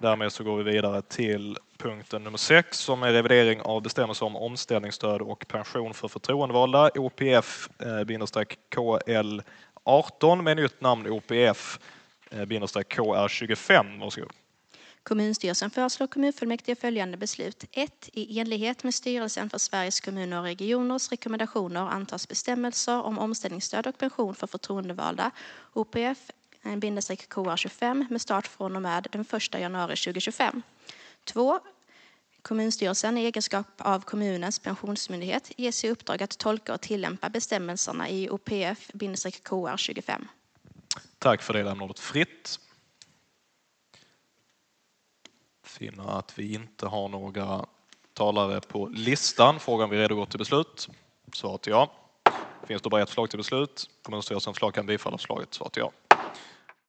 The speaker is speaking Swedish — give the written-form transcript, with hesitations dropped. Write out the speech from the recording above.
Därmed så går vi vidare till punkten nummer 6 som är revidering av bestämmelser om omställningsstöd och pension för förtroendevalda, OPF-KL18 med nytt namn OPF-KR25. Varsågod. Kommunstyrelsen föreslår kommunfullmäktige följande beslut. 1. I enlighet med styrelsen för Sveriges kommuner och regioners rekommendationer antas bestämmelser om omställningsstöd och pension för förtroendevalda, OPF-KR25 med start från och med den 1 januari 2025. 2. Kommunstyrelsen i egenskap av kommunens pensionsmyndighet ges i uppdrag att tolka och tillämpa bestämmelserna i OPF-KR25. Tack för det, lämnar ordet fritt. Finner att vi inte har några talare på listan. Frågan vi redo gå till beslut. Svaret ja. Finns det bara ett förslag till beslut? Kommunstyrelsens förslag kan bifalla förslaget. Svaret ja.